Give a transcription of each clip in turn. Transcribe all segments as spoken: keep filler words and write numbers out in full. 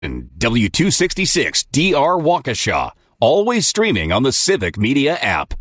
W two sixty-six D R Waukesha, always streaming on the Civic Media app.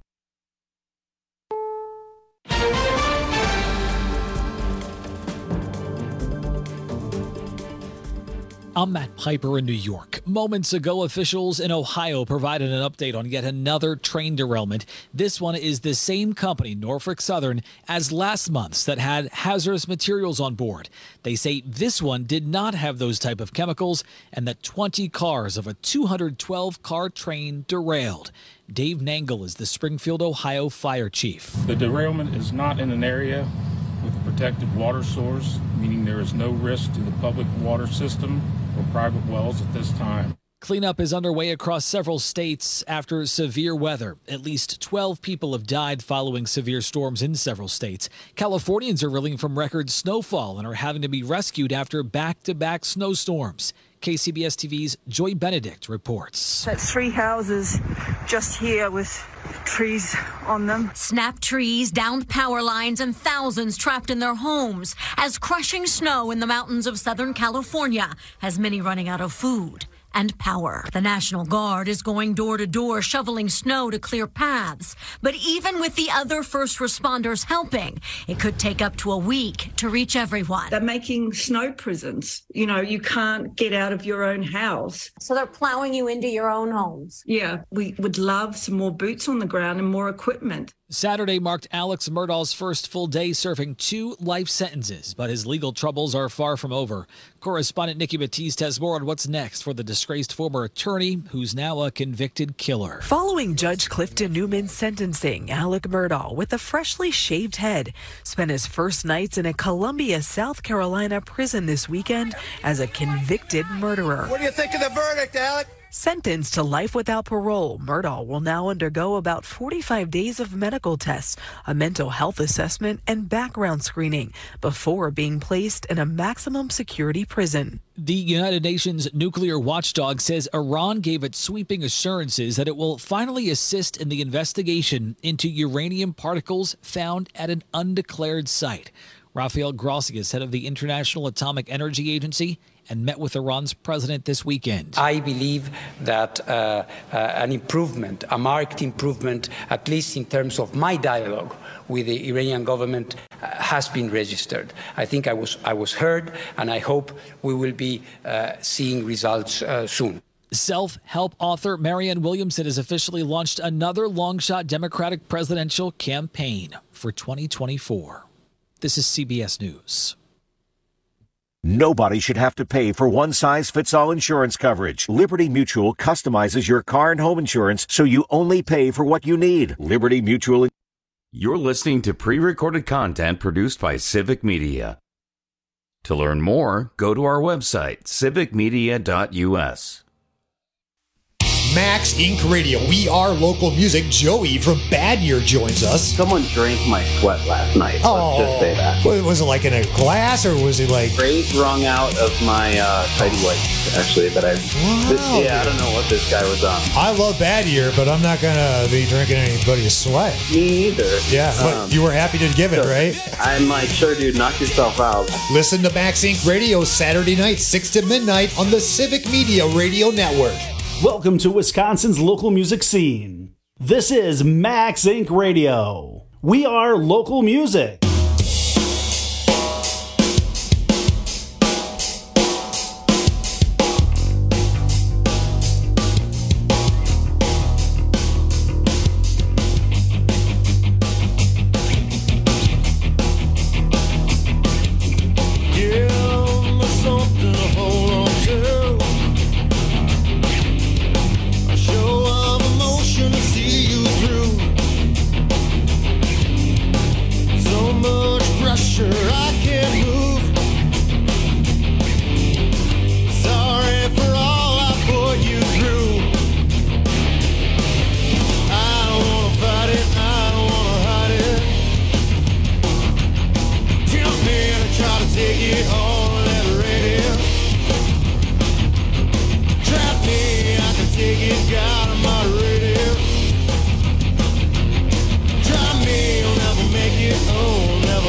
I'm Matt Piper in New York. Moments ago, officials in Ohio provided an update on yet another train derailment. This one is the same company, Norfolk Southern, as last month's that had hazardous materials on board. They say this one did not have those type of chemicals and that twenty cars of a two hundred twelve car train derailed. Dave Nangle is the Springfield, Ohio fire chief. The derailment is not in an area with a protected water source, meaning there is no risk to the public water system or private wells at this time. Cleanup is underway across several states after severe weather. At least twelve people have died following severe storms in several states. Californians are reeling from record snowfall and are having to be rescued after back-to-back snowstorms. K C B S T V's Joy Benedict reports. That's three houses just here with trees on them. Snapped trees, downed power lines, and thousands trapped in their homes as crushing snow in the mountains of Southern California has many running out of food and power. The National Guard is going door to door shoveling snow to clear paths. But even with the other first responders helping, it could take up to a week to reach everyone. They're making snow prisons. You know, you can't get out of your own house. So they're plowing you into your own homes. Yeah, we would love some more boots on the ground and more equipment. Saturday marked Alex Murdaugh's first full day serving two life sentences, but his legal troubles are far from over. Correspondent Nikki Batiste has more on what's next for the disgraced former attorney who's now a convicted killer. Following Judge Clifton Newman's sentencing, Alec Murdaugh, with a freshly shaved head, spent his first nights in a Columbia, South Carolina prison this weekend as a convicted murderer. What do you think of the verdict, Alec? Sentenced to life without parole, Murdaugh will now undergo about forty-five days of medical tests, a mental health assessment, and background screening before being placed in a maximum security prison. The United Nations nuclear watchdog says Iran gave it sweeping assurances that it will finally assist in the investigation into uranium particles found at an undeclared site. Rafael Grossi is head of the International Atomic Energy Agency and met with Iran's president this weekend. I believe that uh, uh, an improvement, a marked improvement, at least in terms of my dialogue with the Iranian government, uh, has been registered. I think I was, I was heard, and I hope we will be uh, seeing results uh, soon. Self-help author Marianne Williamson has officially launched another long-shot Democratic presidential campaign for twenty twenty-four. This is C B S News. Nobody should have to pay for one-size-fits-all insurance coverage. Liberty Mutual customizes your car and home insurance so you only pay for what you need. Liberty Mutual. You're listening to pre-recorded content produced by Civic Media. To learn more, go to our website, civic media dot u s. Max Incorporated. Radio. We are local music. Joey from Bad Year joins us. Someone drank my sweat last night. Oh, let's just say that. Was it like in a glass, or was it like straight wrung out of my uh, tidy whities? Actually, that I. Wow. This, yeah, I don't know what this guy was on. I love Bad Year, but I'm not gonna be drinking anybody's sweat. Me either. Yeah, but um, you were happy to give it, so right? I'm like, sure, dude, knock yourself out. Listen to Max Incorporated. Radio Saturday night, six to midnight on the Civic Media Radio Network. Welcome to Wisconsin's local music scene. This is Max Incorporated. Radio. We are local music.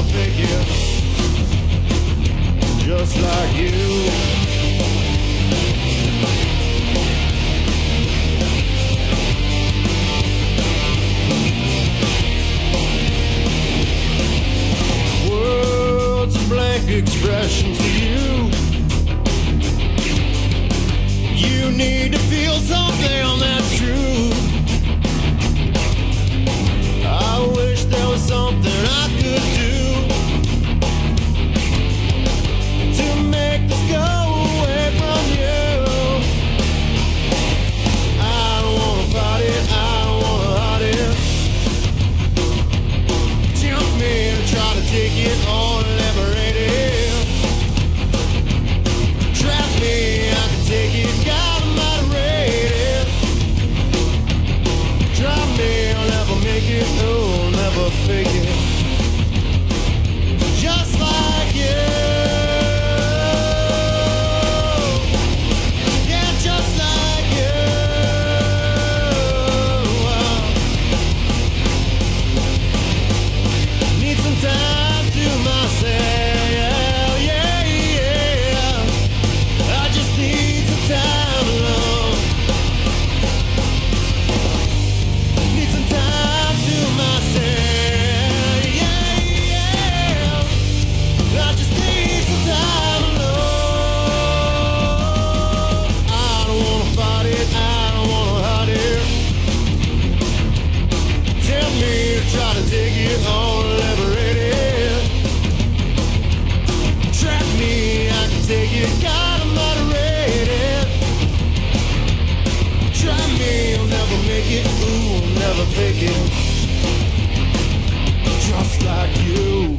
Just like you. questions for you. You need to feel something that's true. I wish there was something I could do to make this go away from you. I don't wanna fight it, I don't wanna hide it. Tempt me to try to take it on, liberate it. Trap me, I can take it, gotta moderate it. Try me, I'll never make it, no, never fake it. Just like you. Yeah, just like you. Need some time to myself. Yeah, yeah. I just need some time alone. Need some time to myself. Yeah, yeah. I just need some time alone. I don't wanna fight it, I don't wanna hide it. Tell me to try to take it on, liberate it. Trap me, I can take it, gotta moderate it. Try me, I'll never make it, ooh, I'll never fake it. Just like you.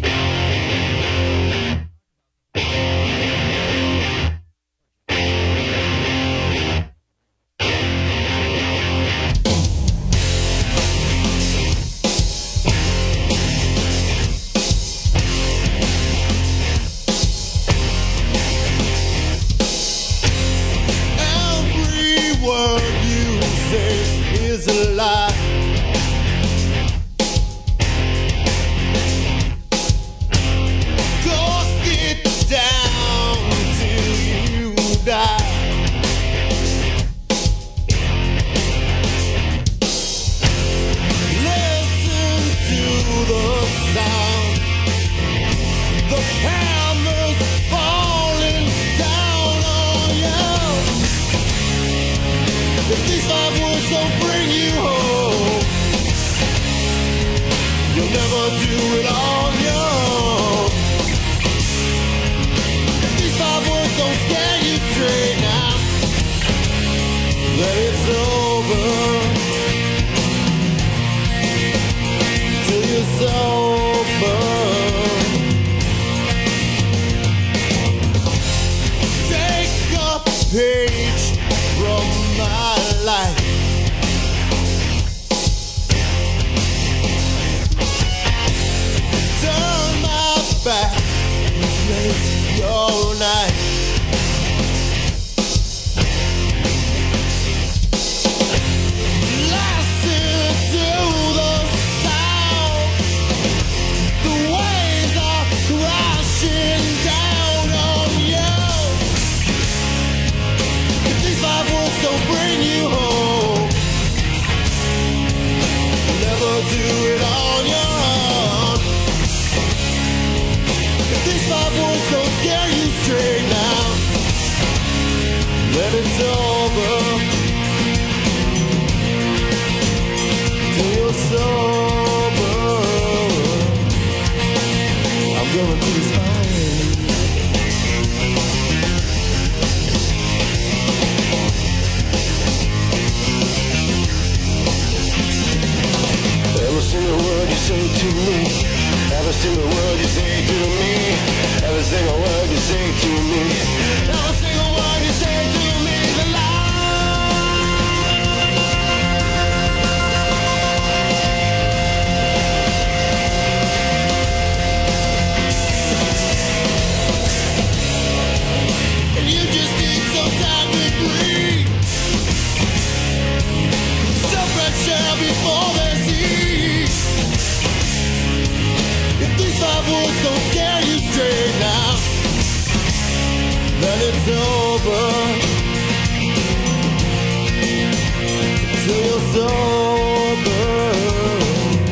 Every word you say is a lie. Talk it down till you die. Listen to the sound. The hammer's falling down on you. If these five words don't bring you home, you'll never do it on your own. If these five words don't scare you straight now, then it's over. Till you're sober. Take a page from my life. Turn my back and face your knife. Listen to the sound. The waves are crashing down on you. If these five words don't bring you home, you'll never do it on your own. If these five words don't scare you straight now, then it's over. Till you're sober. I'm going to the spine. Every single word you say to me, every single word you say to me, every single word you say to me, every single word you say to me is a lie. And you just need some time to breathe. Stop right there before they see. If these five words don't scare you straight now, then it's over. Till you're sober.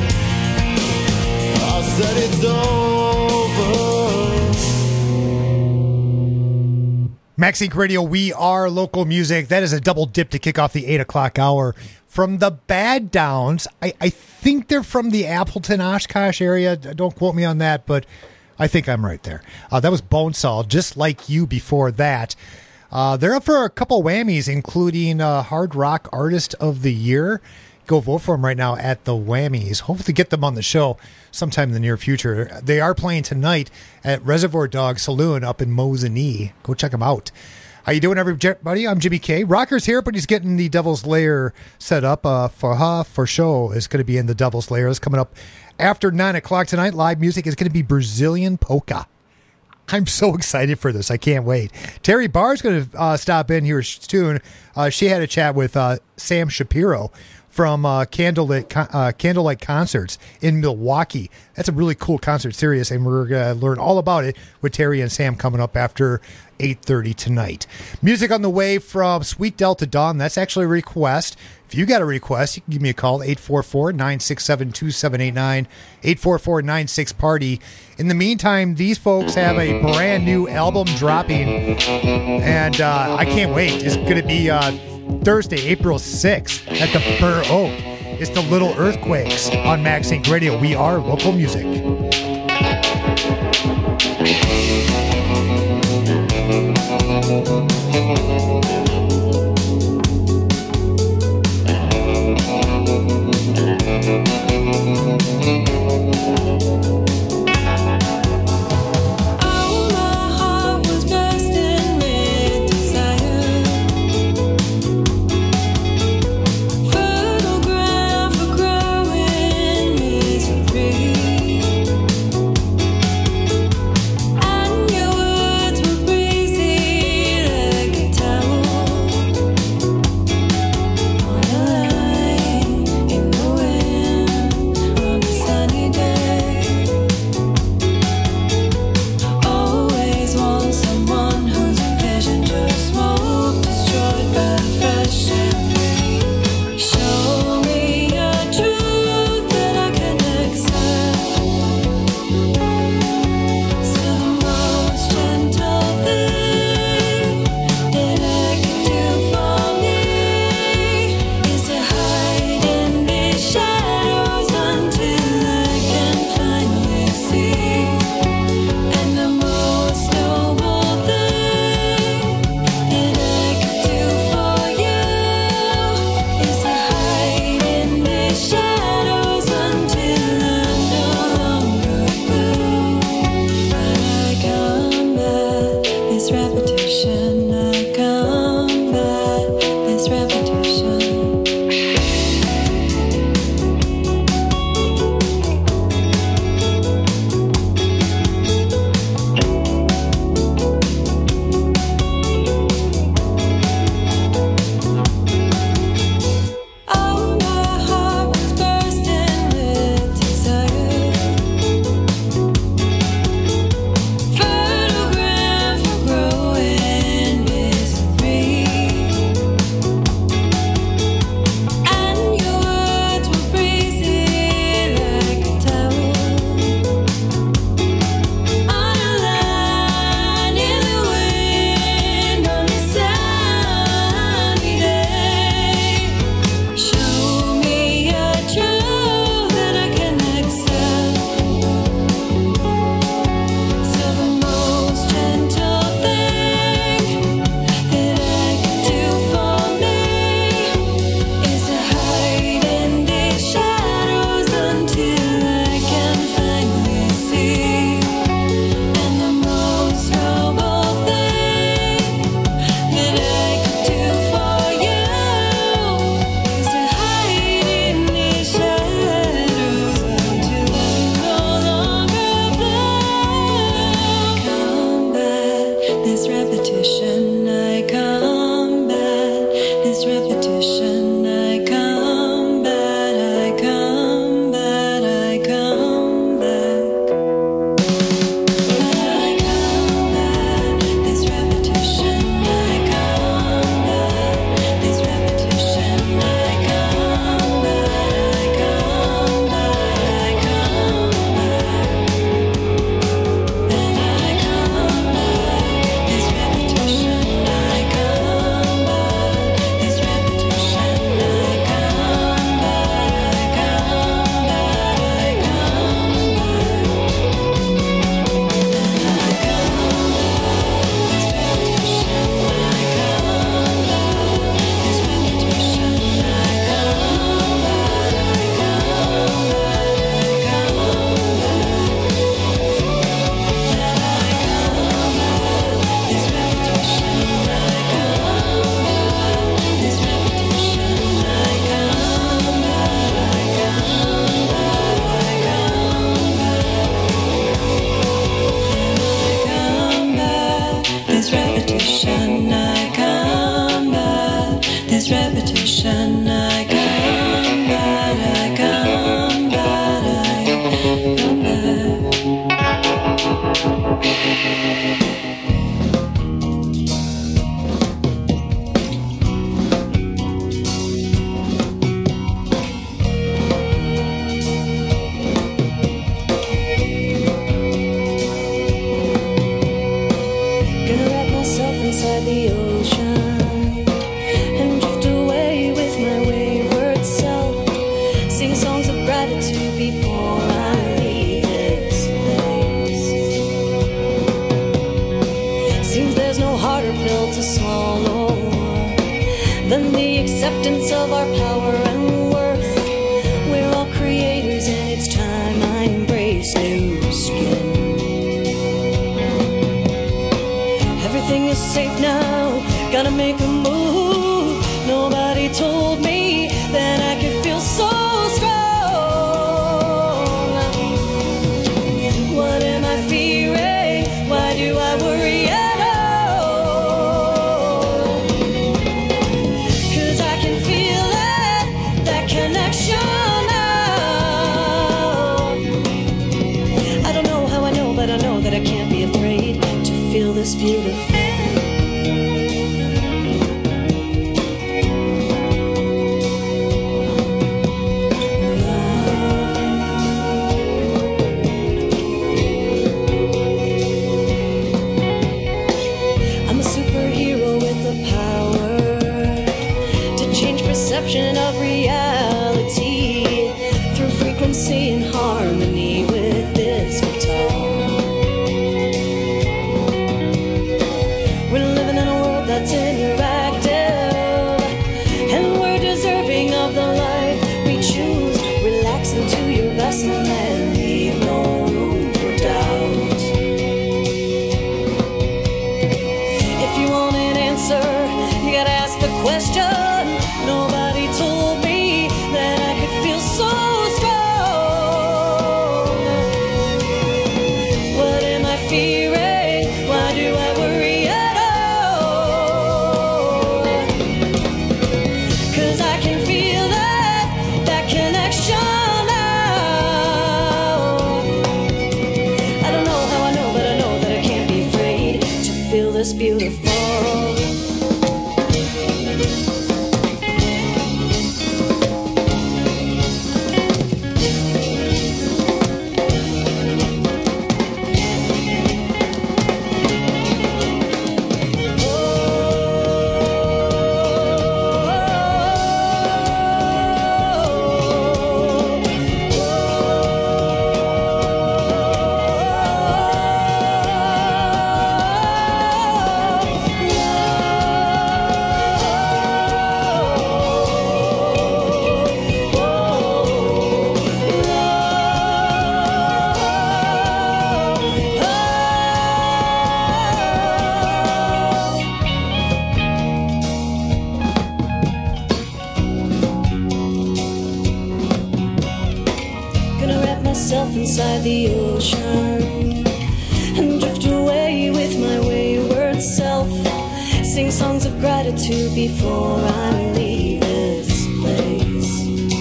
I said it's over. Max Inc Radio, we are local music. That is a double dip to kick off the eight o'clock hour. From the Bad Downs, I, I think they're from the Appleton, Oshkosh area. Don't quote me on that, but I think I'm right there. Uh, that was Bonesaw, just like you before that. Uh, they're up for a couple whammies, including uh, Hard Rock Artist of the Year. Go vote for them right now at the Whammies. Hopefully get them on the show sometime in the near future. They are playing tonight at Reservoir Dog Saloon up in Mosinee. Go check them out. How you doing, everybody? I'm Jimmy K. Rocker's here, but he's getting the Devil's Lair set up. Uh, for ha, for show is going to be in the Devil's Lair. It's coming up after nine o'clock tonight. Live music is going to be Brazilian polka. I'm so excited for this. I can't wait. Terry Barr's going to uh, stop in here soon. Uh, she had a chat with uh, Sam Shapiro from uh, Candlelight, uh, Candlelight Concerts in Milwaukee. That's a really cool concert series, and we're going to learn all about it with Terry and Sam coming up after eight thirty tonight. Music on the way from Sweet Delta Dawn. That's actually a request. If you got a request, you can give me a call, eight four four, nine six seven, two seven eight nine, eight four four, nine six, party. In the meantime, these folks have a brand new album dropping, and uh, I can't wait. It's going to be uh, Thursday, April sixth at the Burr Oak. It's the Little Earthquakes on Max Inc Radio. We are local music. Photograph a growing misery. This repetition, I come back, I come back, I come back. Gonna wrap myself inside the ocean and drift away with my wayward self. Sing songs of gratitude before I leave this place. Seems there's no harder pill to swallow than the acceptance of our power and worth. We're all creators and it's time I embrace new skin. Everything is safe now, gotta make a move. Nobody told me that I could feel so strong. What am I fearing? Why do I worry at all? 'Cause I can feel it, that connection now. I don't know how I know, but I know that I can't be afraid to feel this beautiful. I'm a superhero with the power to change perception of reality through frequency and harmony with this guitar. We're living in a world that's interactive, and we're deserving of the life we choose. Relax into your vessel and leave no room for doubt. If you want an answer, you gotta ask the question. Nobody told me that I could feel so strong. What am I fearing? Why do I worry at all? 'Cause I can feel that, that connection now. I don't know how I know, but I know that I can't be afraid to feel this beautiful. Gonna wrap myself inside the ocean and drift away with my wayward self. Sing songs of gratitude before I leave this place.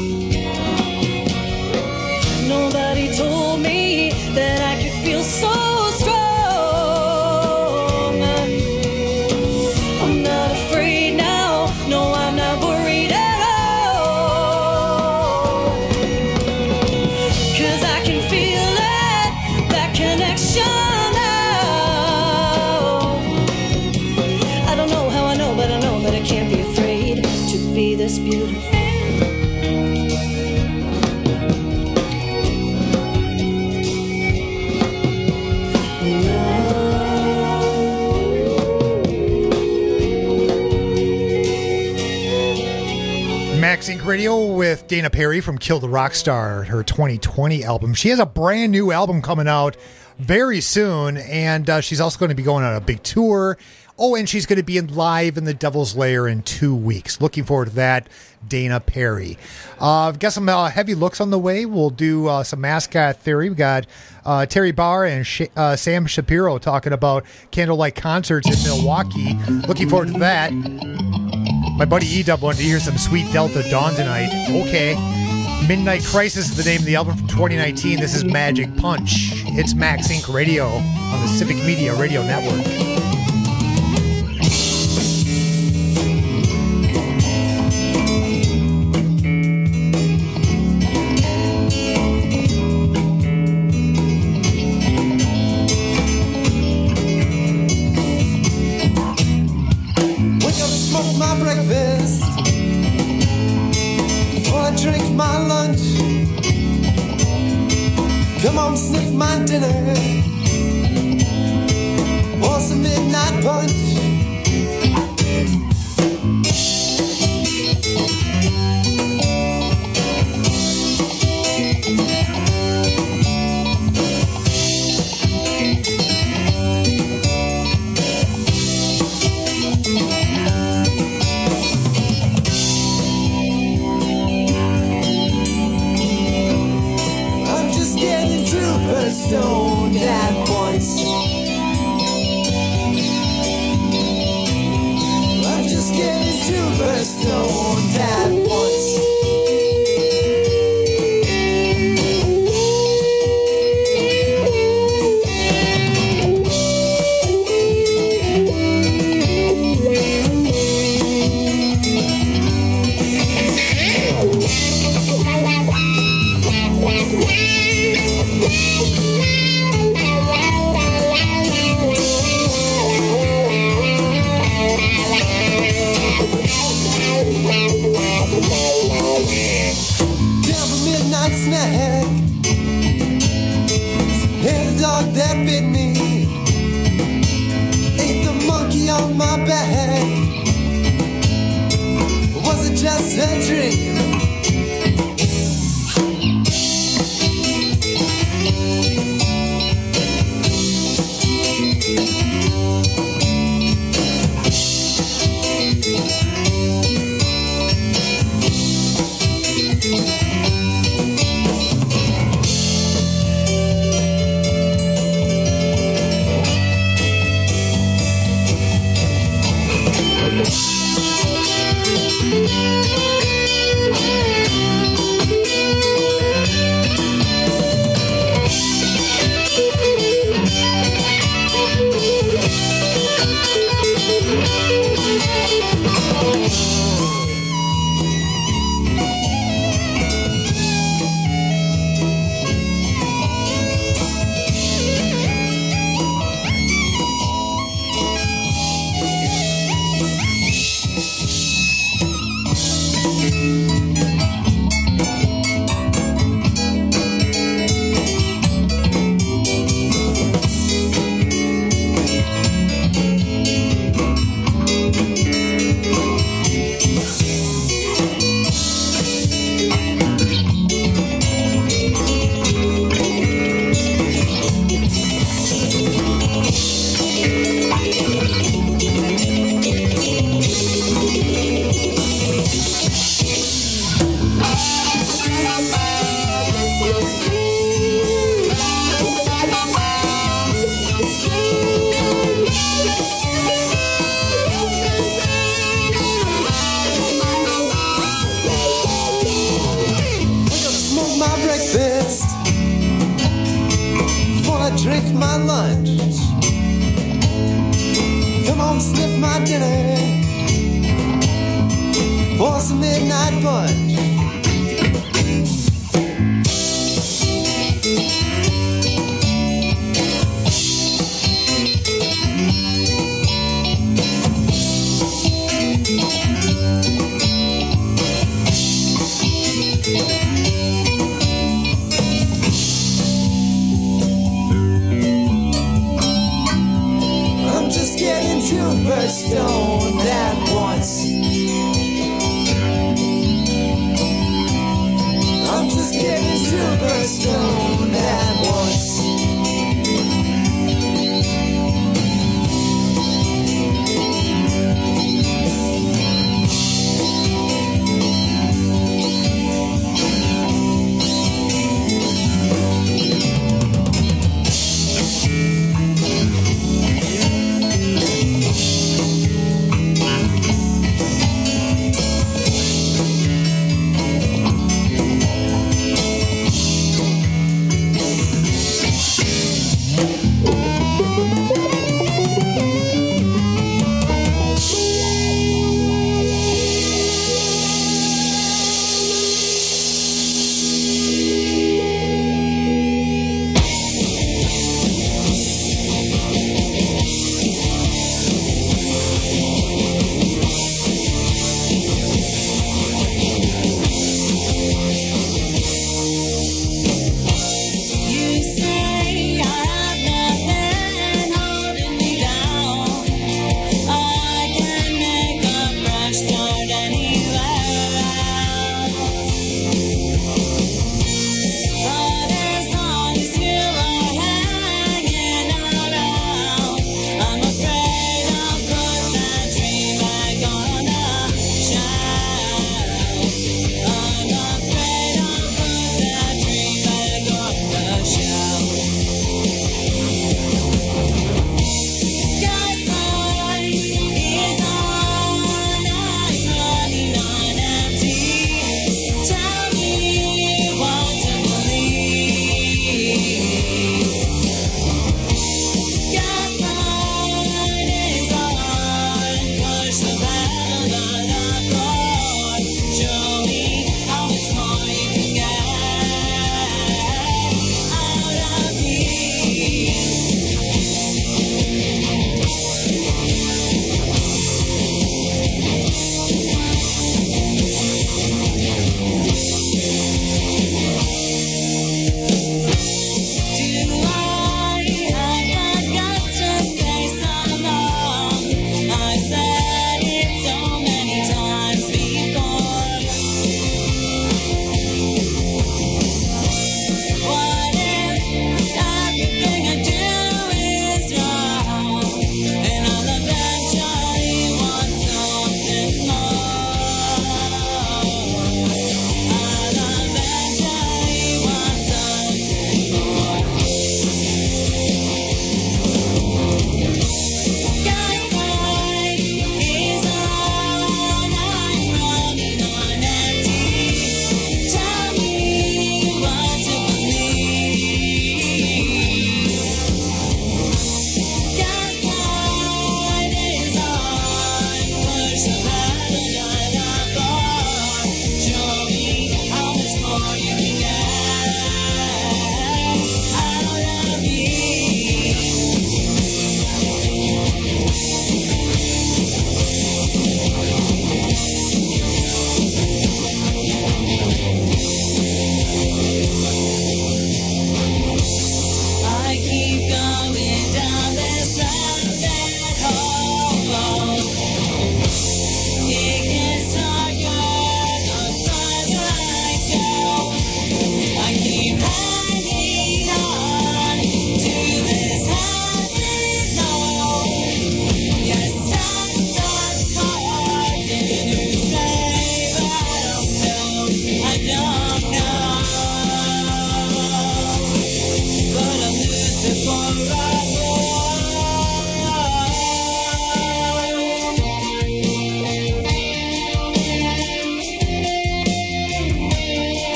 Nobody told me that I could feel so strong. I'm not afraid now, no, I'm not worried at all. 'Cause I can feel it, that connection now. I don't know how I know, but I know that I can't be afraid to be this beautiful. Max Inc Radio with Dana Perry from Kill the Rockstar, her twenty twenty album. She has a brand new album coming out very soon, and uh, she's also going to be going on a big tour. Oh, and she's going to be in live in the Devil's Lair in two weeks. Looking forward to that, Dana Perry. Uh, I've got some uh, heavy looks on the way. We'll do uh, some Mascot Theory. We got uh, Terry Barr and Sh- uh, Sam Shapiro talking about candlelight concerts in Milwaukee. Looking forward to that. My buddy E-Dub wanted to hear some Sweet Delta Dawn tonight. Okay. Midnight Crisis is the name of the album from twenty nineteen. This is Magic Punch. It's Max Inc Radio on the Civic Media Radio Network. Come on, sniff my dinner. Or some midnight punch. Stoned at once. I'm just getting super stoned at once. Snack. Hey, the dog that bit me ate the monkey on my back. Was it just a dream? Drink my lunch. Come on, sniff my dinner. Pour some midnight punch. Super stoned at once.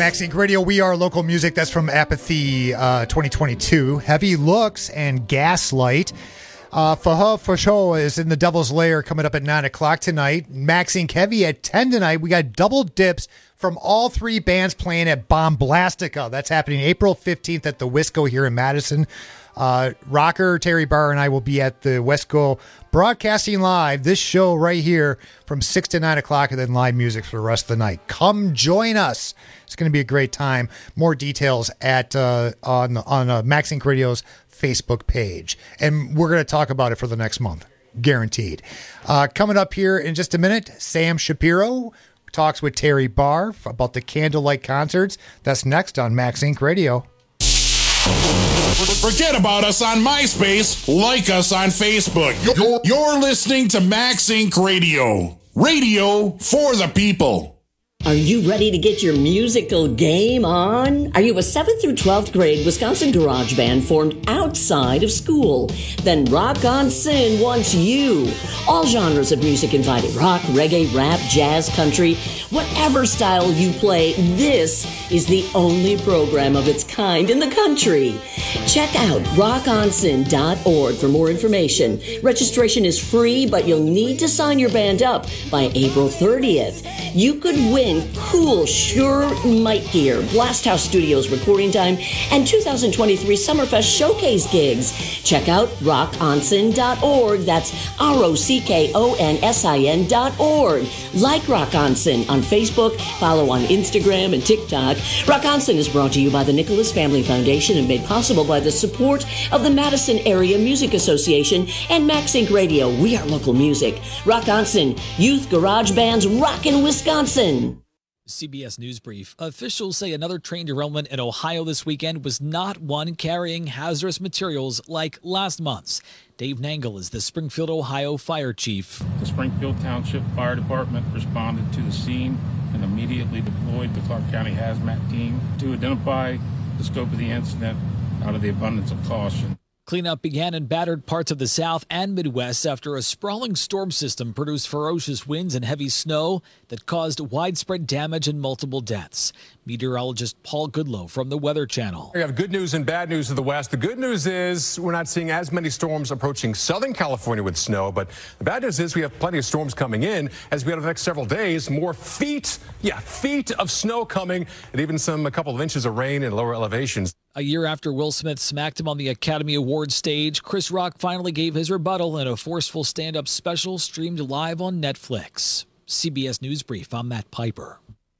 Max Inc Radio, we are local music. That's from Apathy uh, twenty twenty-two. Heavy Looks and Gaslight. Uh, Faha Fasho is in the Devil's Lair coming up at nine o'clock tonight. Max Inc Heavy at ten tonight. We got double dips from all three bands playing at Bomblastica. That's happening April fifteenth at the Wisco here in Madison. Uh, Rocker, Terry Barr, and I will be at the Wesco broadcasting live this show right here from six to nine o'clock, and then live music for the rest of the night. Come join us. It's going to be a great time. More details at uh, on, on uh, Max Inc Radio's Facebook page. And we're going to talk about it for the next month. Guaranteed. Uh, coming up here in just a minute, Sam Shapiro talks with Terry Barr about the Candlelight concerts. That's next on Max Inc Radio. Forget about us on MySpace. Like us on Facebook. You're, you're listening to Max Inc Radio. Radio for the people. Are you ready to get your musical game on? Are you a seventh through twelfth grade Wisconsin garage band formed outside of school? Then Rock On Sin wants you. All genres of music invited. Rock, reggae, rap, jazz, country. Whatever style you play, this is the only program of its kind in the country. Check out rock on sin dot org for more information. Registration is free, but you'll need to sign your band up by April thirtieth. You could win cool Shure mic gear, Blast House Studios recording time, and two thousand twenty-three Summerfest showcase gigs. Check out rock on sin dot org. That's R O C K O N S I N dot org. Like Rock On Sin on Facebook, follow on Instagram and TikTok. Rock On Sin is brought to you by the Nicholas Family Foundation and made possible by the support of the Madison Area Music Association and Max Inc Radio. We are local music. Rock On Sin, youth garage bands rockin' Wisconsin. C B S News Brief. Officials say another train derailment in Ohio this weekend was not one carrying hazardous materials like last month's. Dave Nangle is the Springfield, Ohio fire chief. The Springfield Township Fire Department responded to the scene and immediately deployed the Clark County Hazmat team to identify the scope of the incident out of the abundance of caution. Cleanup began in battered parts of the South and Midwest after a sprawling storm system produced ferocious winds and heavy snow that caused widespread damage and multiple deaths. Meteorologist Paul Goodlow from the Weather Channel. We have good news and bad news in the West. The good news is we're not seeing as many storms approaching Southern California with snow, but the bad news is we have plenty of storms coming in as we have the next several days. More feet, yeah, feet of snow coming, and even some a couple of inches of rain in lower elevations. A year after Will Smith smacked him on the Academy Awards stage, Chris Rock finally gave his rebuttal in a forceful stand-up special streamed live on Netflix. C B S News Brief, I'm Matt Piper.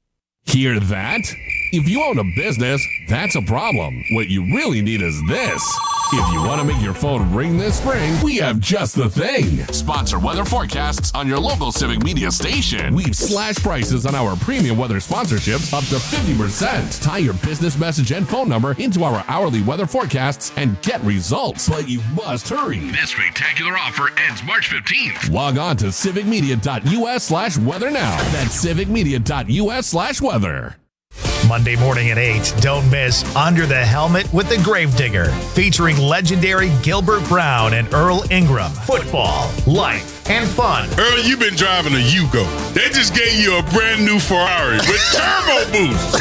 Hear that? If you own a business, that's a problem. What you really need is this. If you want to make your phone ring this spring, we have just the thing. Sponsor weather forecasts on your local Civic Media station. We've slashed prices on our premium weather sponsorships up to fifty percent. Tie your business message and phone number into our hourly weather forecasts and get results. But you must hurry. This spectacular offer ends March fifteenth. Log on to civic media dot U S slash weather now. That's civic media dot U S slash weather. Monday morning at eight, don't miss Under the Helmet with the Gravedigger, featuring legendary Gilbert Brown and Earl Ingram. Football, life, and fun. Earl, you've been driving a Yugo. They just gave you a brand new Ferrari with turbo boost.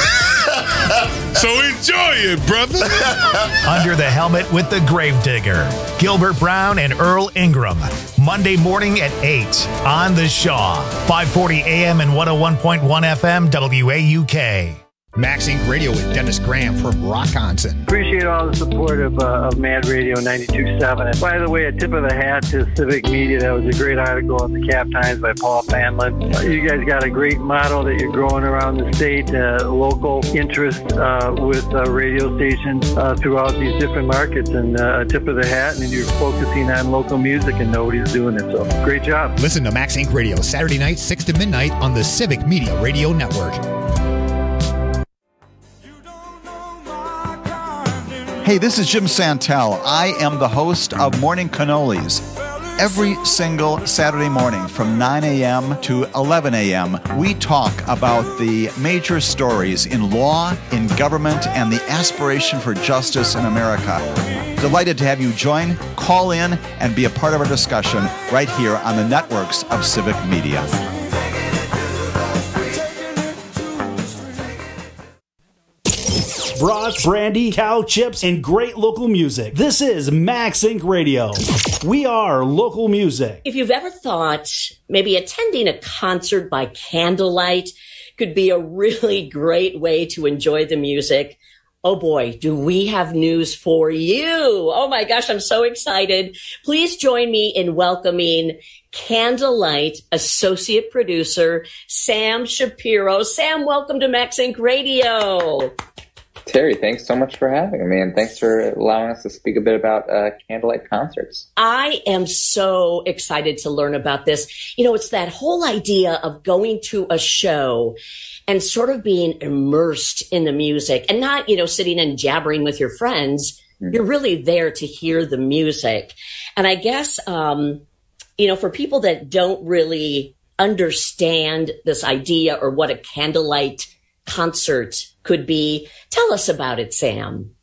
So enjoy it, brother. Under the Helmet with the Gravedigger, Gilbert Brown and Earl Ingram. Monday morning at eight on The Shaw, five forty A M and one oh one point one F M W A U K. Max Inc Radio with Dennis Graham from Rock On Sin. Appreciate all the support of, uh, of Mad Radio ninety-two point seven. And by the way, a tip of the hat to Civic Media. That was a great article in the Cap Times by Paul Fanlin. Uh, you guys got a great model that you're growing around the state, uh, local interest uh, with uh, radio stations uh, throughout these different markets. And uh, a tip of the hat, and you're focusing on local music, and nobody's doing it. So great job. Listen to Max Inc Radio Saturday night, six to midnight on the Civic Media Radio Network. Hey, this is Jim Santel. I am the host of Morning Cannolis. Every single Saturday morning from nine A M to eleven A M, we talk about the major stories in law, in government, and the aspiration for justice in America. Delighted to have you join, call in, and be a part of our discussion right here on the networks of Civic Media. brats, brandy, cow chips, and great local music. This is Max Inc Radio. We are local music. If you've ever thought maybe attending a concert by candlelight could be a really great way to enjoy the music, oh boy, do we have news for you. Oh my gosh, I'm so excited. Please join me in welcoming Candlelight Associate Producer Sam Shapiro. Sam, welcome to Max Inc Radio. Terry, thanks so much for having me, and thanks for allowing us to speak a bit about uh, Candlelight concerts. I am so excited to learn about this. You know, it's that whole idea of going to a show and sort of being immersed in the music and not, you know, sitting and jabbering with your friends. Mm-hmm. You're really there to hear the music. And I guess, um, you know, for people that don't really understand this idea or what a candlelight concert could be, tell us about it, Sam.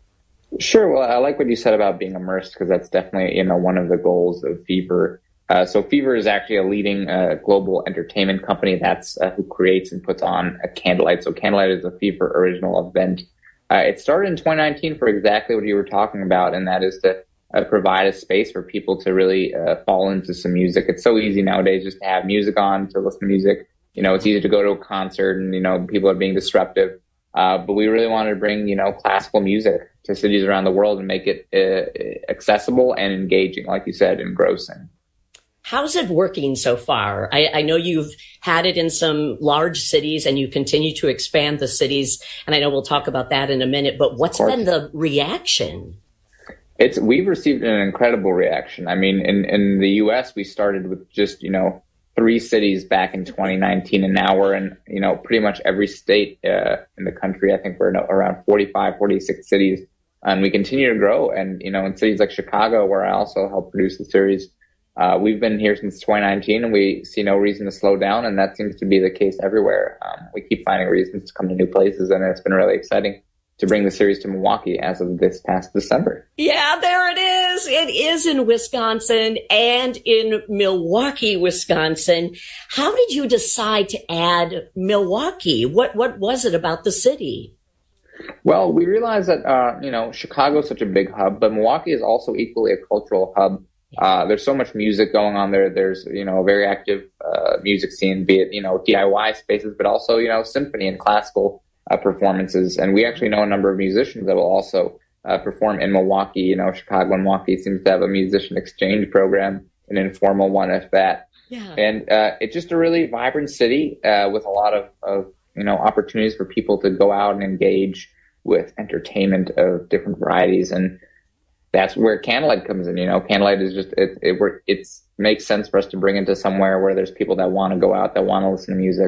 Sure. Well, I like what you said about being immersed, because that's definitely, you know, one of the goals of Fever. Uh, so Fever is actually a leading uh, global entertainment company that's uh, who creates and puts on a Candlelight. So Candlelight is a Fever original event. Uh, it started in twenty nineteen for exactly what you were talking about, and that is to uh, provide a space for people to really uh, fall into some music. It's so easy nowadays just to have music on, to listen to music. You know, it's easy to go to a concert and, you know, people are being disruptive. Uh, but we really wanted to bring, you know, classical music to cities around the world and make it uh, accessible and engaging, like you said, engrossing. How's it working so far? I, I know you've had it in some large cities and you continue to expand the cities. And I know we'll talk about that in a minute, but what's been the reaction? It's, we've received an incredible reaction. I mean, in, in the U S, we started with just, you know, three cities back in twenty nineteen, and now we're in, you know, pretty much every state uh, in the country. I think we're in around forty-five, forty-six cities, and we continue to grow. And, you know, in cities like Chicago, where I also help produce the series, uh, we've been here since twenty nineteen, and we see no reason to slow down, and that seems to be the case everywhere. Um, we keep finding reasons to come to new places, and it's been really exciting to bring the series to Milwaukee as of this past December. Yeah, there it is. It is in Wisconsin and in Milwaukee, Wisconsin. How did you decide to add Milwaukee? What what was it about the city? Well, we realized that, uh, you know, Chicago is such a big hub, but Milwaukee is also equally a cultural hub. Uh, there's so much music going on there. There's, you know, a very active uh, music scene, be it, you know, D I Y spaces, but also, you know, symphony and classical Uh, performances. And we actually know a number of musicians that will also uh, perform in Milwaukee. You know, Chicago and Milwaukee seems to have a musician exchange program, an informal one, if that. Yeah. And uh, it's just a really vibrant city uh, with a lot of, of, you know, opportunities for people to go out and engage with entertainment of different varieties. And that's where Candlelight comes in. You know, Candlelight is just, it, it it's makes sense for us to bring it to somewhere where there's people that want to go out, that want to listen to music.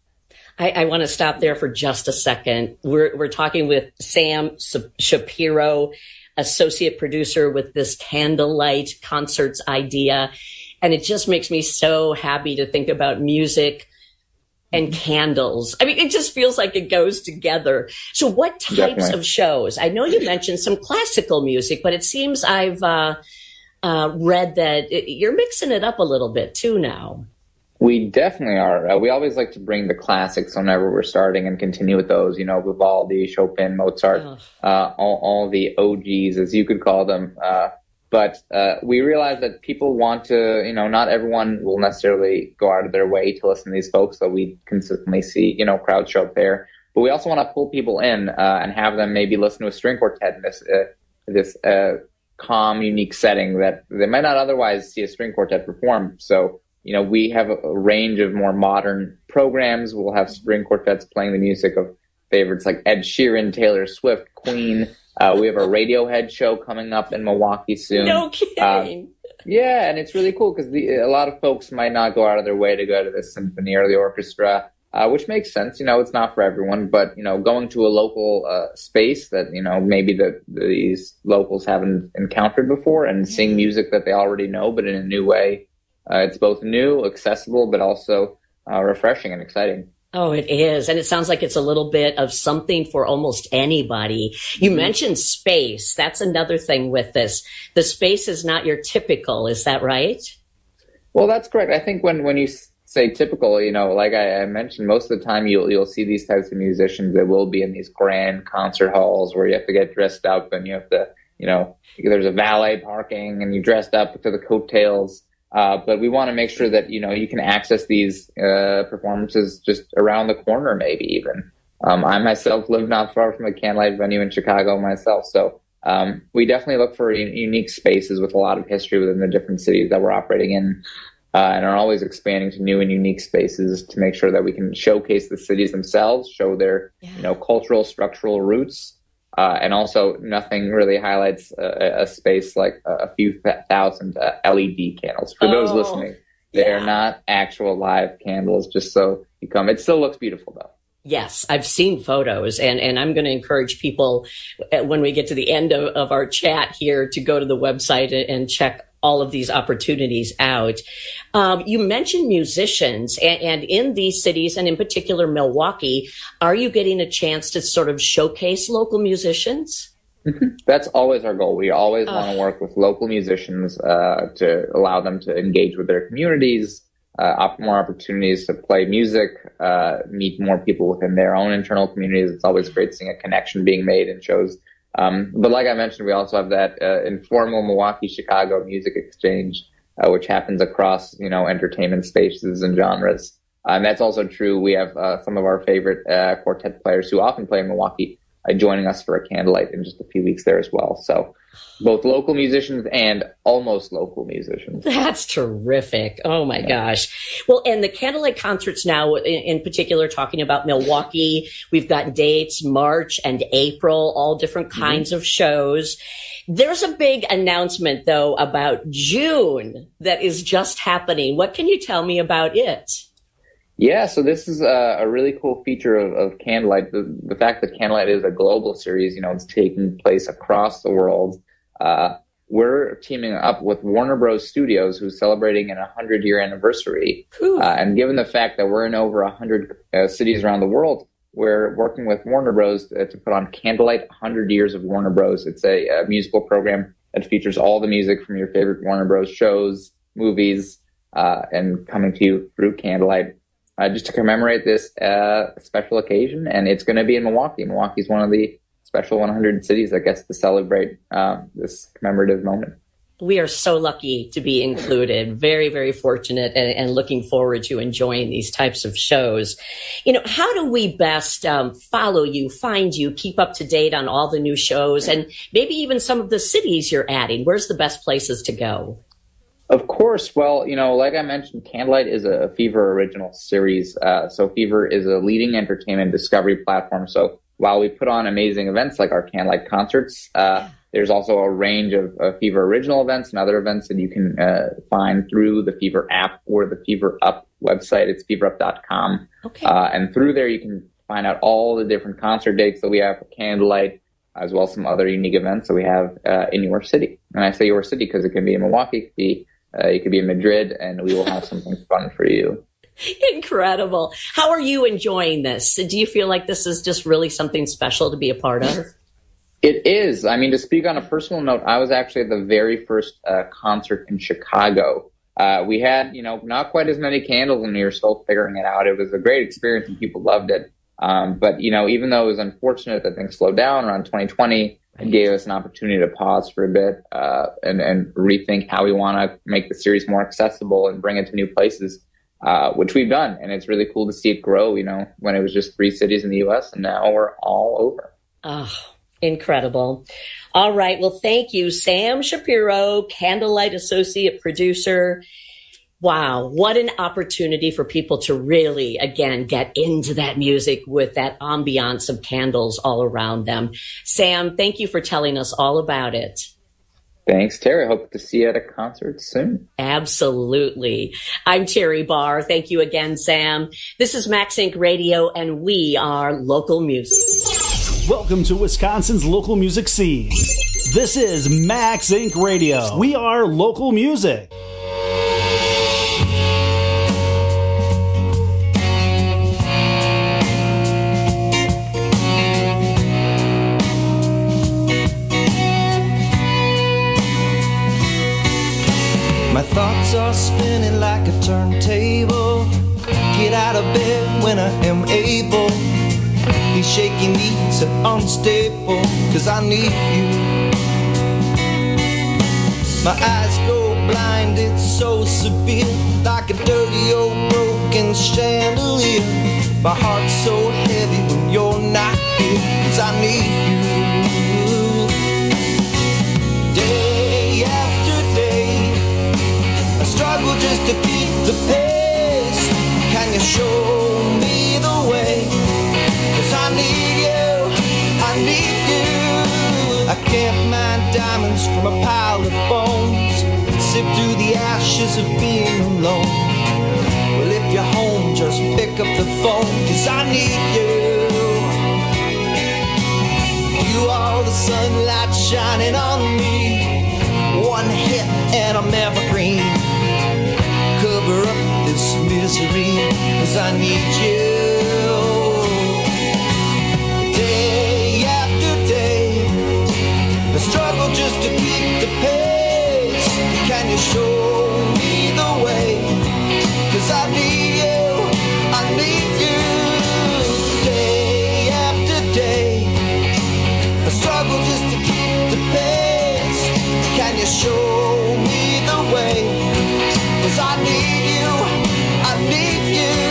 I, I want to stop there for just a second. We're we're talking with Sam Shapiro, associate producer with this Candlelight Concerts idea. And it just makes me so happy to think about music and candles. I mean, it just feels like it goes together. So what types Definitely. of shows? I know you mentioned some classical music, but it seems I've uh, uh, read that it, you're mixing it up a little bit too now. We definitely are. Uh, we always like to bring the classics whenever we're starting and continue with those, you know, Vivaldi, Chopin, Mozart, oh. uh, all, all the O Gs, as you could call them. Uh, but uh, we realize that people want to, you know, not everyone will necessarily go out of their way to listen to these folks, so we consistently see, you know, crowds show up there. But we also want to pull people in uh, and have them maybe listen to a string quartet in this, uh, this uh, calm, unique setting that they might not otherwise see a string quartet perform. So, you know, we have a, a range of more modern programs. We'll have string quartets playing the music of favorites like Ed Sheeran, Taylor Swift, Queen. Uh, we have a Radiohead show coming up in Milwaukee soon. No kidding. Uh, yeah, and it's really cool because a lot of folks might not go out of their way to go to the symphony or the orchestra, uh, which makes sense. You know, it's not for everyone, but, you know, going to a local uh, space that, you know, maybe the, these locals haven't encountered before and seeing music that they already know, but in a new way. Uh, it's both new, accessible, but also uh, refreshing and exciting. Oh, it is. And it sounds like it's a little bit of something for almost anybody. You mm-hmm. mentioned space. That's another thing with this. The space is not your typical. Is that right? Well, that's correct. I think when, when you say typical, you know, like I, I mentioned, most of the time you'll you'll see these types of musicians that will be in these grand concert halls where you have to get dressed up and you have to, you know, there's a valet parking and you dressed up to the coattails. Uh, but we want to make sure that, you know, you can access these uh, performances just around the corner, maybe even. Um, I myself live not far from a Candlelight venue in Chicago myself. So um, we definitely look for un- unique spaces with a lot of history within the different cities that we're operating in. Uh, and are always expanding to new and unique spaces to make sure that we can showcase the cities themselves, show their yeah. you know cultural, structural roots, uh, and also nothing really highlights a, a space like a, a few thousand uh, L E D candles. For oh, those listening, they yeah. are not actual live candles. Just so you come, it still looks beautiful though. Yes, I've seen photos, and, and I'm going to encourage people when we get to the end of, of our chat here to go to the website and, and check all of these opportunities out. Um, you mentioned musicians, and, and in these cities, and in particular Milwaukee, are you getting a chance to sort of showcase local musicians? Mm-hmm. That's always our goal. We always uh, want to work with local musicians uh, to allow them to engage with their communities, uh, op- more opportunities to play music, uh, meet more people within their own internal communities. It's always great seeing a connection being made in shows. Um, but like I mentioned, we also have that uh, informal Milwaukee-Chicago music exchange, uh, which happens across, you know, entertainment spaces and genres. Uh, and that's also true. We have uh, some of our favorite uh, quartet players who often play in Milwaukee uh, joining us for a candlelight in just a few weeks there as well. So both local musicians and almost local musicians. That's terrific. Oh, my yeah. gosh. Well, and the candlelight concerts now, in, in particular, talking about Milwaukee, we've got dates, March and April, all different kinds mm-hmm. of shows. There's a big announcement, though, about June that is just happening. What can you tell me about it? Yeah, so this is a, a really cool feature of, of Candlelight. The, the fact that Candlelight is a global series, you know, it's taking place across the world. Uh, we're teaming up with Warner Bros. Studios, who's celebrating an one hundred year anniversary. Uh, and given the fact that we're in over one hundred uh, cities around the world, we're working with Warner Bros. to, to put on Candlelight one hundred Years of Warner Bros. It's a, a musical program that features all the music from your favorite Warner Bros. Shows, movies, uh, and coming to you through Candlelight. Uh, just to commemorate this uh, special occasion. And it's going to be in Milwaukee. Milwaukee is one of the special one hundred cities that gets to celebrate uh, this commemorative moment. We are so lucky to be included. Very, very fortunate, and, and looking forward to enjoying these types of shows. You know, how do we best um, follow you, find you, keep up to date on all the new shows, and maybe even some of the cities you're adding? Where's the best places to go? Of course. Well, you know, like I mentioned, Candlelight is a Fever original series. Uh, so Fever is a leading entertainment discovery platform. So while we put on amazing events like our Candlelight concerts, uh, there's also a range of uh, Fever original events and other events that you can uh, find through the Fever app or the Fever Up website. It's fever up dot com. Okay. Uh, and through there, you can find out all the different concert dates that we have for Candlelight, as well as some other unique events that we have uh, in your city. And I say your city because it can be in Milwaukee, it could be Uh, you could be in Madrid, and we will have something fun for you. Incredible. How are you enjoying this? Do you feel like this is just really something special to be a part of? It is. I mean, to speak on a personal note, I was actually at the very first uh, concert in Chicago. Uh, we had, you know, not quite as many candles, and we were still figuring it out. It was a great experience, and people loved it. Um, but, you know, even though it was unfortunate that things slowed down around twenty twenty, it gave us an opportunity to pause for a bit uh, and, and rethink how we want to make the series more accessible and bring it to new places, uh, which we've done. And it's really cool to see it grow, you know, when it was just three cities in the U S and now we're all over. Oh, incredible. All right. Well, thank you, Sam Shapiro, Candlelight Associate Producer. Wow, what an opportunity for people to really, again, get into that music with that ambiance of candles all around them. Sam, thank you for telling us all about it. Thanks, Terry. Hope to see you at a concert soon. Absolutely. I'm Terry Barr. Thank you again, Sam. This is Max Inc Radio, and we are Local Music. Welcome to Wisconsin's local music scene. This is Max Inc Radio. We are local music. thoughts are spinning like a turntable. Get out of bed when I am able. These shaky knees are unstable, cause I need you. My eyes go blind, it's so severe, like a dirty old broken chandelier. My heart's so heavy when you're not here, cause I need you. Day after day, I struggle just to keep the pace. Can you show me the way? Cause I need you, I need you. I can't mine diamonds from a pile of bones, sift through the ashes of being alone. Well, if you're home, just pick up the phone, cause I need you. You are the sunlight shining on me. One hit and I'm evergreen. Cover up this misery, cause I need you. Day after day, I struggle just to keep the pace. Can you show me the way? Cause I need you, I need you. Day after day, I struggle just to keep the pace. Can you show me the way? Cause I need you, I need you.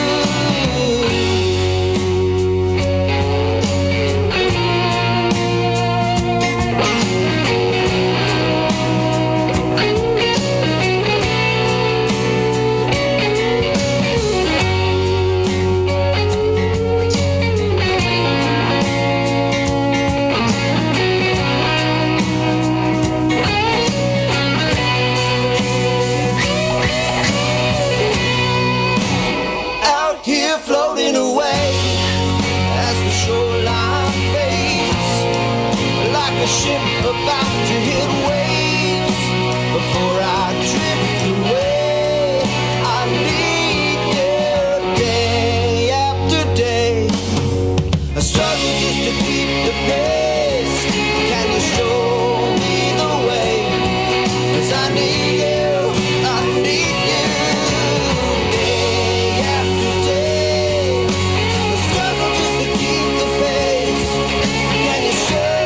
A ship about to hit waves before I drift away. I need you day after day. I struggle just to keep the pace. Can you show me the way? Cause I need you, I need you. Day after day, I struggle just to keep the pace. Can you show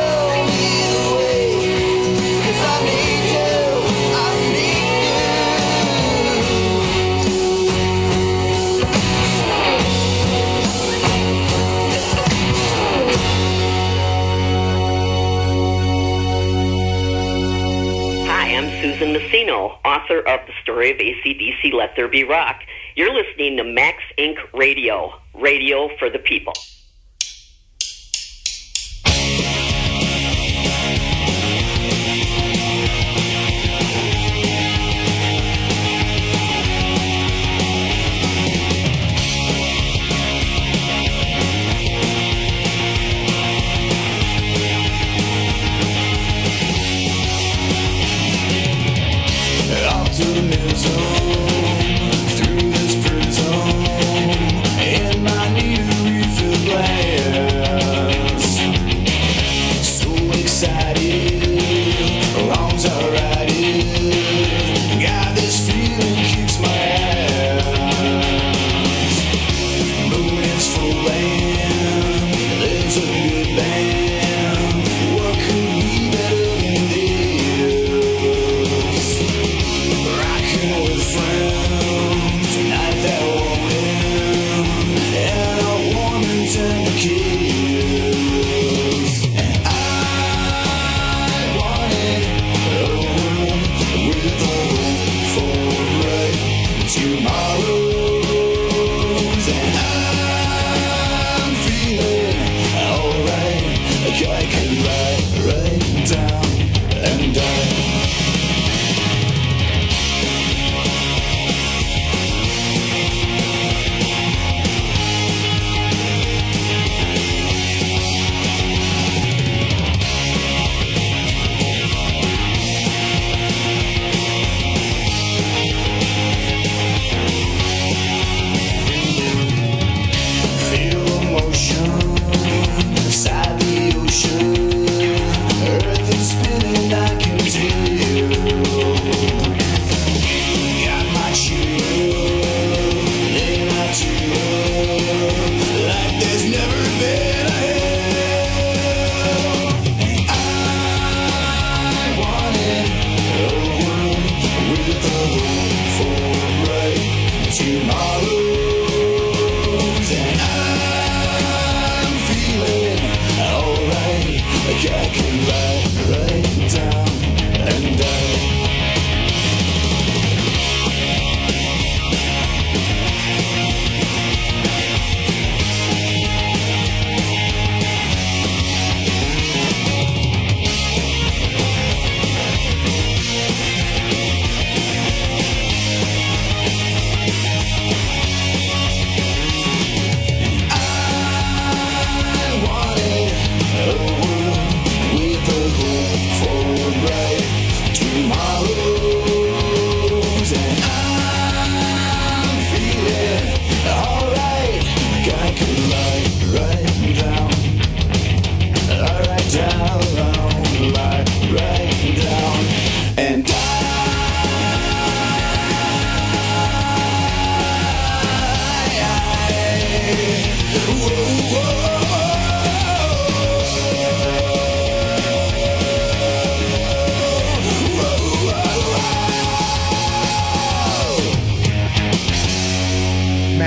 Susan Messino, author of The Story of A C D C Let There Be Rock. You're listening to Max Incorporated. Radio, radio for the people. To the middle zone, through this prison, in my need to refill glass. So excited, wrongs are righted. Got this feeling kicks my ass. Moon is full and there's a good band. What could be better than this? With friends, night that won't end, and a warm and tender kiss. I want it all with a hope for bright tomorrows, and I'm feeling alright, like I can write right down and die.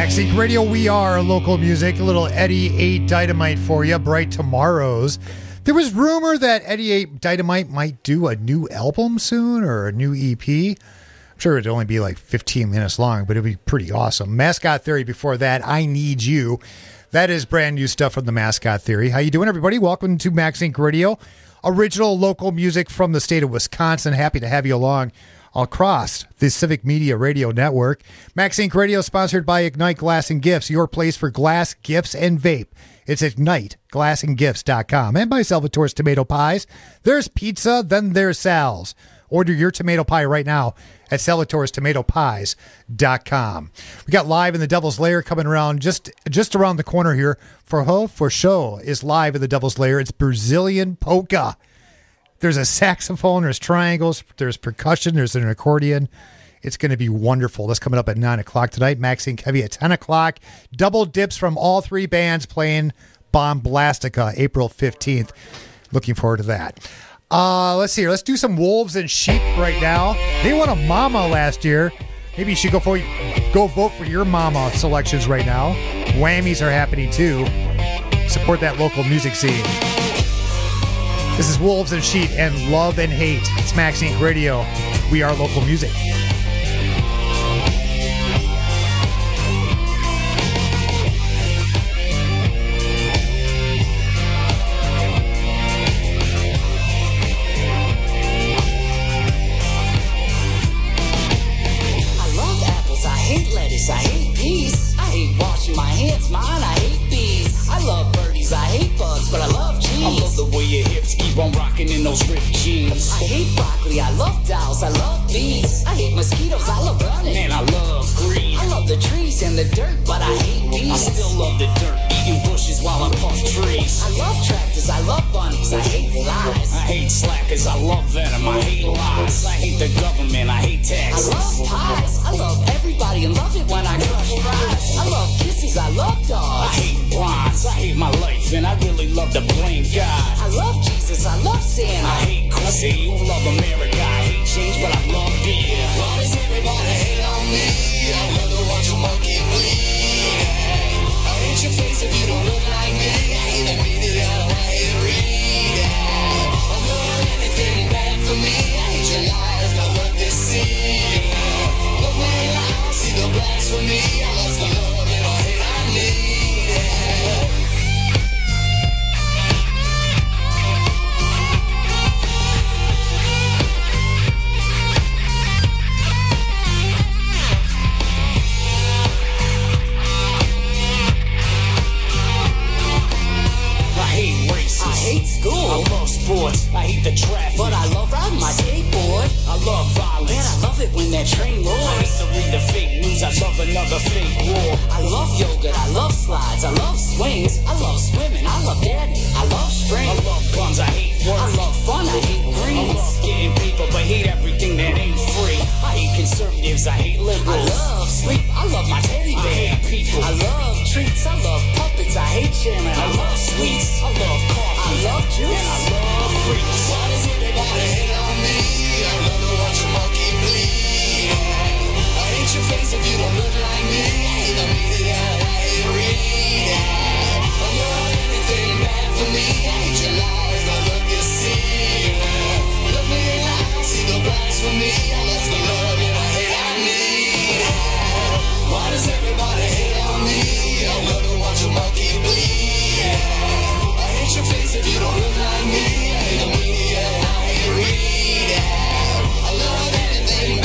Maxink Radio, we are local music. A little Eddie eight Dynamite for you, Bright Tomorrows. There was rumor that Eddie eight Dynamite might do a new album soon or a new E P. I'm sure it'd only be like fifteen minutes long, but it'd be pretty awesome. Mascot Theory before that, I Need You. That is brand new stuff from the Mascot Theory. How you doing, everybody? Welcome to Maxink Radio. Original local music from the state of Wisconsin. Happy to have you along across the Civic Media Radio Network. Maxink Radio sponsored by Ignite Glass and Gifts, your place for glass, gifts, and vape. It's ignite glass and gifts dot com. And by Salvatore's Tomato Pies. There's pizza, then there's Sal's. Order your tomato pie right now at Salvatore's Tomato Pies dot com. We got Live in the Devil's Lair coming around just just around the corner here. For Ho for Show is Live in the Devil's Lair. It's Brazilian polka. There's a saxophone, there's triangles, there's percussion, there's an accordion. It's going to be wonderful. That's coming up at nine o'clock tonight. Maxink Heavy at ten o'clock. Double dips from all three bands playing Bomblastica April fifteenth. Looking forward to that. Uh, let's see here. Let's do some Wolves and Sheep right now. They won a Mama last year. Maybe you should go for go vote for your Mama selections right now. Whammies are happening too. Support that local music scene. This is Wolves and Sheep and Love and Hate. It's Maxink Radio. We are local music. I hate peas. I hate washing my hands, mine. I hate bees. I love birdies. I hate bugs, but I love cheese. I love the way your hips keep on rocking in those ripped jeans. I hate broccoli. I love dolls. I love bees. I hate mosquitoes. I love running. Man, I love green. I love the trees and the dirt, but I hate bees. I still love the dirt. Eating bushes while I puff trees. I love tractors. I love bunnies. I hate flies. I hate slackers. I love venom. I hate lies. I hate the government. I hate taxes. I love pies. I love everybody and love it when I crush fries. I love kisses. I love dogs. I hate bronze. I hate my life and I really love to blame God. I love Jesus. I love Santa. I hate Chrissy. You love America. I hate change, but I love beer. Why does everybody hate on me? I love to watch a monkey bleed. I hate your face if you don't look like me. I hate to meet it out. I hate to read it. I'm doing anything bad for me. I hate your lies. I love to see. Look me in the eye. See the blasphemy. I lost the love and I hate I need it. I hate school. I love sports. I hate the traffic. But I love riding my skateboard. I love violence. Man, I love it when that train roars. I hate to read the fake news. I love another fake war. I love yoga. I love slides. I love swings. I love swimming. I love daddy. I love strings. I love guns. I hate work. I love fun. I hate greens. I love getting paper, but hate everything that ain't free. I hate conservatives. I hate liberals. I love sleep. I love my teddy bear. I hate people. I love treats. I love puppets. I hate jamming. I love sweets. I love coffee. I love juice. And I love freaks. Why does everybody hate on me? I love to watch a monkey bleed. I hate your face if you don't look like me. I hate to meet it out. I hate to read it. I love anything bad for me. I hate your lies. I love to see. Look me in the eye. See the blasphemy. I lost the love and I hate I need it. Why does everybody hate on me? I love to watch a monkey bleed. I hate your face if you don't look like me. I hate the media. I hate to read it. I love anything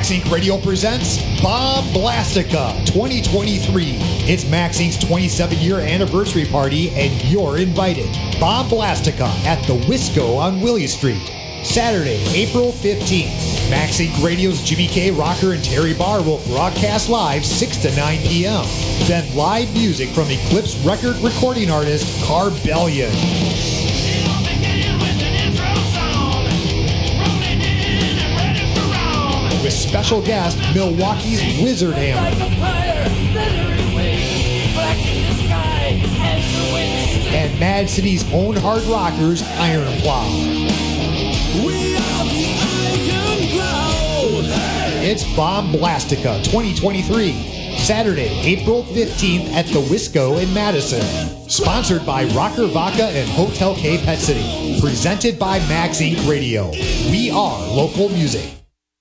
Max Inc Radio presents Bomb Blastica twenty twenty-three. It's Max Incorporated's twenty-seven year anniversary party, and you're invited. Bomb Blastica at the Wisco on Willie Street. Saturday, April fifteenth. Max Incorporated Radio's Jimmy K. Rocker and Terry Barr will broadcast live six to nine p.m. Then live music from Eclipse record recording artist Carbellion. With special guest Milwaukee's Wizard Hammer. And Mad City's own hard rockers Iron Plow. It's Bomb Blastica twenty twenty-three, Saturday, April fifteenth at the Wisco in Madison. Sponsored by Rocker Vodka and Hotel K Pet City. Presented by Max Incorporated Radio. We are local music.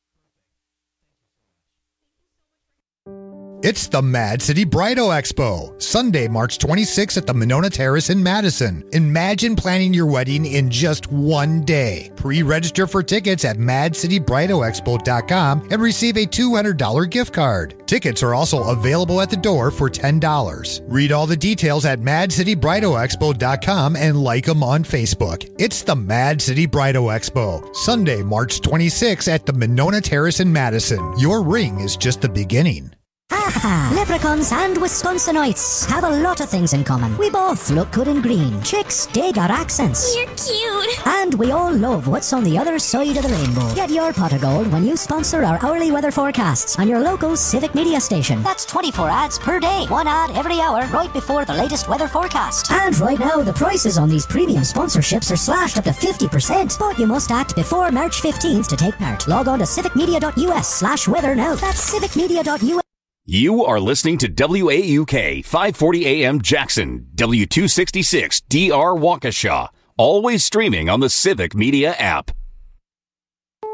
It's the Mad City Bridal Expo, Sunday, March twenty-sixth at the Monona Terrace in Madison. Imagine planning your wedding in just one day. Pre-register for tickets at mad city bridal expo dot com and receive a two hundred dollars gift card. Tickets are also available at the door for ten dollars. Read all the details at mad city bridal expo dot com and like them on Facebook. It's the Mad City Bridal Expo, Sunday, March twenty-sixth at the Monona Terrace in Madison. Your ring is just the beginning. Aha! Leprechauns and Wisconsinites have a lot of things in common. We both look good in green. Chicks dig our accents. You're cute. And we all love what's on the other side of the rainbow. Get your pot of gold when you sponsor our hourly weather forecasts on your local Civic Media station. That's twenty-four ads per day. One ad every hour right before the latest weather forecast. And right now, the prices on these premium sponsorships are slashed up to fifty percent. But you must act before March fifteenth to take part. Log on to civic media dot u s slash weather now. That's civic media dot u s. You are listening to W A U K five forty A M Jackson, W two sixty-six D R Waukesha, always streaming on the Civic Media app.